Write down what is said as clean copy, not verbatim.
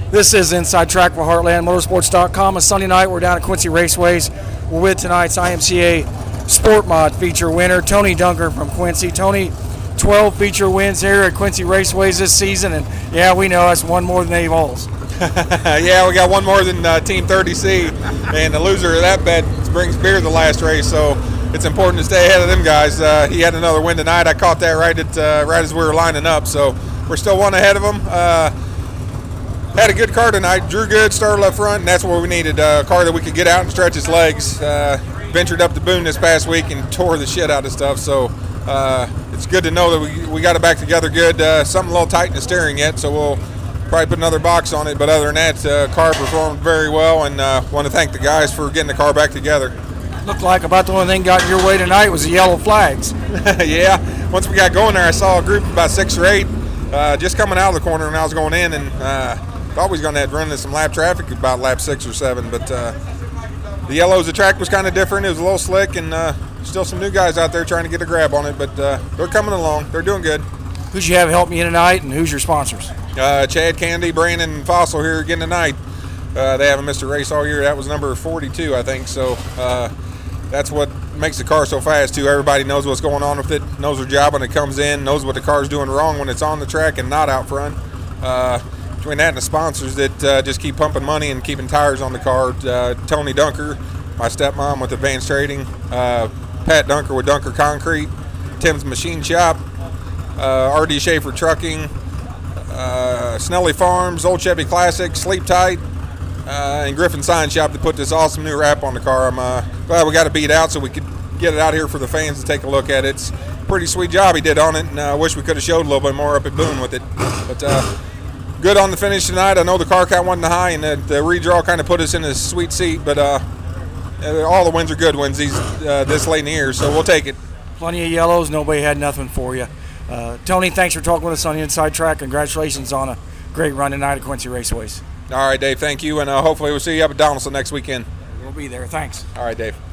This is Inside Track for HeartlandMotorsports.com. A Sunday night, we're down at Quincy Raceways. We're with tonight's IMCA Sport Mod feature winner, Tony Dunker from Quincy. Tony, 12 feature wins here at Quincy Raceways this season, and yeah, we know that's one more than Dave Halls. Yeah, we got one more than Team 30C, and the loser of that bet brings beer the last race, so it's important to stay ahead of them guys. He had another win tonight. I caught that right as we were lining up, so we're still one ahead of him. Had a good car tonight. Drew good, started up front, and that's what we needed, a car that we could get out and stretch his legs. Ventured up to Boone this past week and tore the shit out of stuff, so it's good to know that we got it back together good. Something a little tight in the steering yet, so we'll probably put another box on it, but other than that, the car performed very well, and want to thank the guys for getting the car back together. Looked like about the only thing got your way tonight was the yellow flags. Yeah, once we got going there, I saw a group of about 6 or 8 just coming out of the corner, and I was going in, and thought we was going to have to run into some lap traffic about lap 6 or 7, but the yellows, the track was kind of different. It was a little slick, and still some new guys out there trying to get a grab on it, but they're coming along. They're doing good. Who'd you have help you tonight, and who's your sponsors? Chad Candy, Brandon, and Fossil here again tonight. They haven't missed a race all year. That was number 42, I think. So that's what makes the car so fast, too. Everybody knows what's going on with it, knows their job when it comes in, knows what the car's doing wrong when it's on the track and not out front. Between that and the sponsors that just keep pumping money and keeping tires on the car, Tony Dunker, my stepmom with Advanced Trading, Pat Dunker with Dunker Concrete, Tim's Machine Shop, R.D. Schaefer Trucking, Snelly Farms, Old Chevy Classic, Sleep Tight, and Griffin Sign Shop to put this awesome new wrap on the car. I'm glad we got it beat out so we could get it out here for the fans to take a look at it. It's a pretty sweet job he did on it, and I wish we could have showed a little bit more up at Boone with it. But good on the finish tonight. I know the car count wasn't high, and the redraw kind of put us in a sweet seat, but all the wins are good wins this late in the year, so we'll take it. Plenty of yellows. Nobody had nothing for you. Tony, thanks for talking with us on the Inside Track. Congratulations on a great run tonight at Quincy Raceways. All right, Dave, thank you, and hopefully we'll see you up at Donaldson next weekend. We'll be there. Thanks. All right, Dave.